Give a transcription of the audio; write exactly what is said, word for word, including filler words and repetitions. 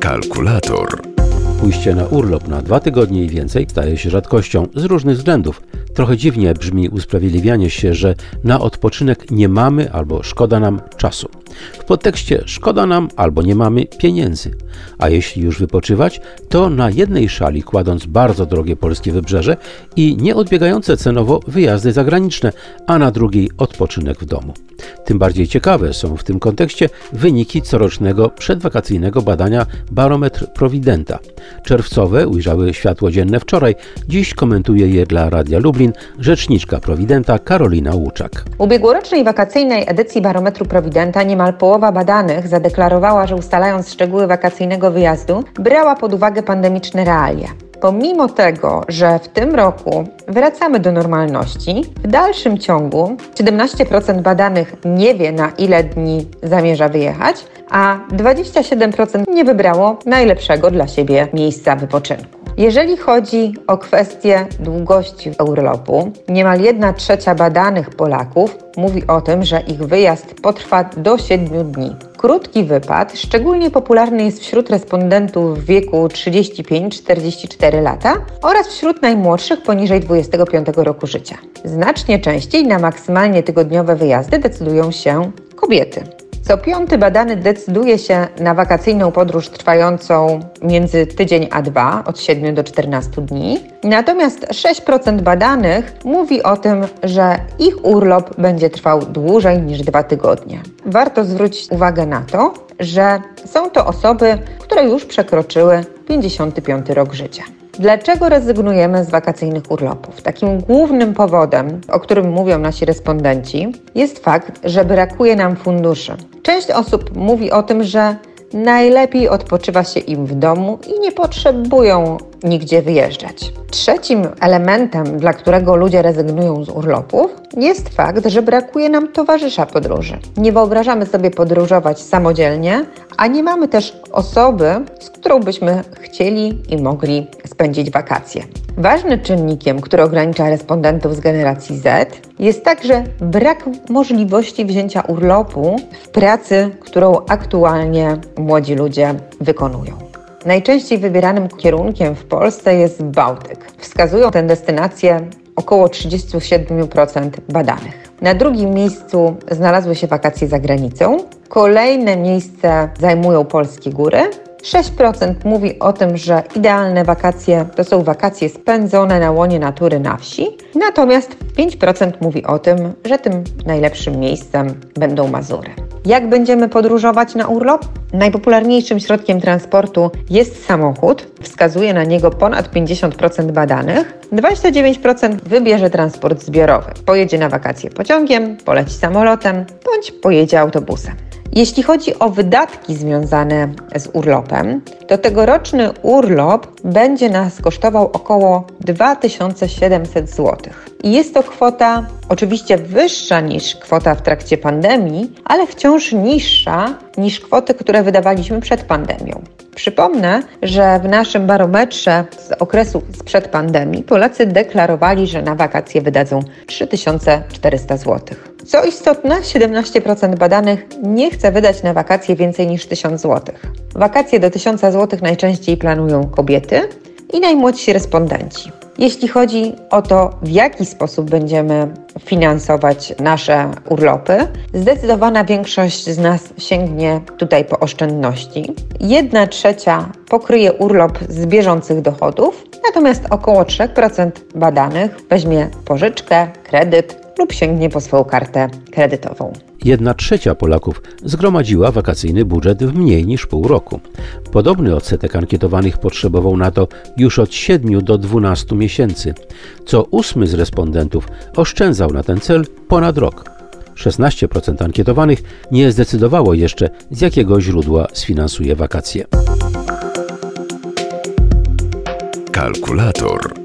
Kalkulator. Pójście na urlop na dwa tygodnie i więcej staje się rzadkością z różnych względów. Trochę dziwnie brzmi usprawiedliwianie się, że na odpoczynek nie mamy albo szkoda nam czasu. W podtekście szkoda nam albo nie mamy pieniędzy. A jeśli już wypoczywać, to na jednej szali kładąc bardzo drogie polskie wybrzeże i nieodbiegające cenowo wyjazdy zagraniczne, a na drugiej odpoczynek w domu. Tym bardziej ciekawe są w tym kontekście wyniki corocznego przedwakacyjnego badania Barometr Providenta. Czerwcowe ujrzały światło dzienne wczoraj, dziś komentuje je dla Radia Lublin rzeczniczka Providenta Karolina Łuczak. W ubiegłorocznej wakacyjnej edycji Barometru Providenta niemal połowa badanych zadeklarowała, że ustalając szczegóły wakacyjnego wyjazdu, brała pod uwagę pandemiczne realia. Pomimo tego, że w tym roku wracamy do normalności, w dalszym ciągu siedemnaście procent badanych nie wie, na ile dni zamierza wyjechać, a dwadzieścia siedem procent nie wybrało najlepszego dla siebie miejsca wypoczynku. Jeżeli chodzi o kwestię długości urlopu, niemal jedna trzecia badanych Polaków mówi o tym, że ich wyjazd potrwa do siedmiu dni. Krótki wypad szczególnie popularny jest wśród respondentów w wieku trzydzieści pięć do czterdziestu czterech lata oraz wśród najmłodszych poniżej dwudziestego piątego roku życia. Znacznie częściej na maksymalnie tygodniowe wyjazdy decydują się kobiety. Co piąty badany decyduje się na wakacyjną podróż trwającą między tydzień a dwa, od siedmiu do czternastu dni. Natomiast sześć procent badanych mówi o tym, że ich urlop będzie trwał dłużej niż dwa tygodnie. Warto zwrócić uwagę na to, że są to osoby, które już przekroczyły pięćdziesiąty piąty rok życia. Dlaczego rezygnujemy z wakacyjnych urlopów? Takim głównym powodem, o którym mówią nasi respondenci, jest fakt, że brakuje nam funduszy. Część osób mówi o tym, że najlepiej odpoczywa się im w domu i nie potrzebują nigdzie wyjeżdżać. Trzecim elementem, dla którego ludzie rezygnują z urlopów, jest fakt, że brakuje nam towarzysza podróży. Nie wyobrażamy sobie podróżować samodzielnie, a nie mamy też osoby, z którą byśmy chcieli i mogli spędzić wakacje. Ważnym czynnikiem, który ogranicza respondentów z generacji Z, jest także brak możliwości wzięcia urlopu w pracy, którą aktualnie młodzi ludzie wykonują. Najczęściej wybieranym kierunkiem w Polsce jest Bałtyk. Wskazują tę destynację około trzydzieści siedem procent badanych. Na drugim miejscu znalazły się wakacje za granicą. Kolejne miejsce zajmują polskie góry. sześć procent mówi o tym, że idealne wakacje to są wakacje spędzone na łonie natury na wsi. Natomiast pięć procent mówi o tym, że tym najlepszym miejscem będą Mazury. Jak będziemy podróżować na urlop? Najpopularniejszym środkiem transportu jest samochód. Wskazuje na niego ponad pięćdziesiąt procent badanych. dwadzieścia dziewięć procent wybierze transport zbiorowy. Pojedzie na wakacje pociągiem, poleci samolotem bądź pojedzie autobusem. Jeśli chodzi o wydatki związane z urlopem, to tegoroczny urlop będzie nas kosztował około dwa tysiące siedemset złotych. I jest to kwota oczywiście wyższa niż kwota w trakcie pandemii, ale wciąż niższa niż kwoty, które wydawaliśmy przed pandemią. Przypomnę, że w naszym barometrze z okresu sprzed pandemii Polacy deklarowali, że na wakacje wydadzą trzy tysiące czterysta złotych. Co istotne, siedemnaście procent badanych nie chce wydać na wakacje więcej niż tysiąc złotych. Wakacje do tysiąca złotych najczęściej planują kobiety i najmłodsi respondenci. Jeśli chodzi o to, w jaki sposób będziemy finansować nasze urlopy, zdecydowana większość z nas sięgnie tutaj po oszczędności. Jedna trzecia pokryje urlop z bieżących dochodów, natomiast około trzy procent badanych weźmie pożyczkę, kredyt lub sięgnie po swoją kartę kredytową. Jedna trzecia Polaków zgromadziła wakacyjny budżet w mniej niż pół roku. Podobny odsetek ankietowanych potrzebował na to już od siedmiu do dwunastu miesięcy. Co ósmy z respondentów oszczędzał na ten cel ponad rok. szesnaście procent ankietowanych nie zdecydowało jeszcze, z jakiego źródła sfinansuje wakacje. Kalkulator.